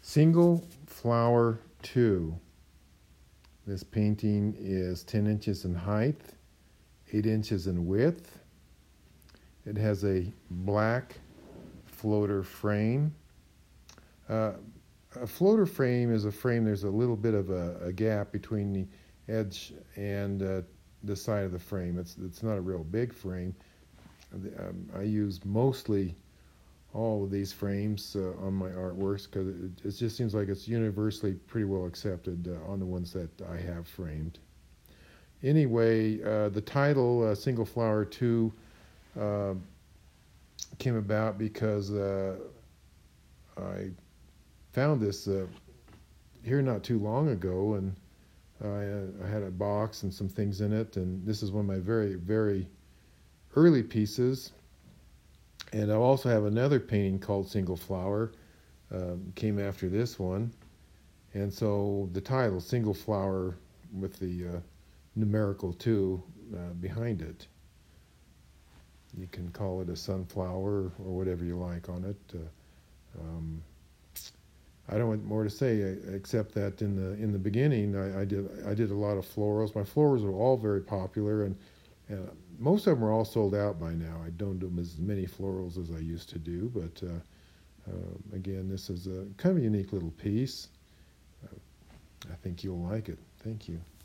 Single Flower 2. This painting is 10 inches in height, 8 inches in width. It has a black floater frame. A floater frame is a frame, there's a little bit of a gap between the edge and the side of the frame. It's not a real big frame. I use mostly all of these frames on my artworks because it just seems like it's universally pretty well accepted on the ones that I have framed. Anyway, the title Single Flower 2 came about because I found this here not too long ago, and I had a box and some things in it, and this is one of my very, very early pieces. And I also have another painting called Single Flower, came after this one. And so the title, Single Flower, with the numerical 2 behind it. You can call it a sunflower or whatever you like on it. I don't want more to say except that in the beginning I did a lot of florals. My florals are all very popular, and most of them are all sold out by now. I don't do as many florals as I used to do, but again, this is a kind of a unique little piece. I think you'll like it. Thank you.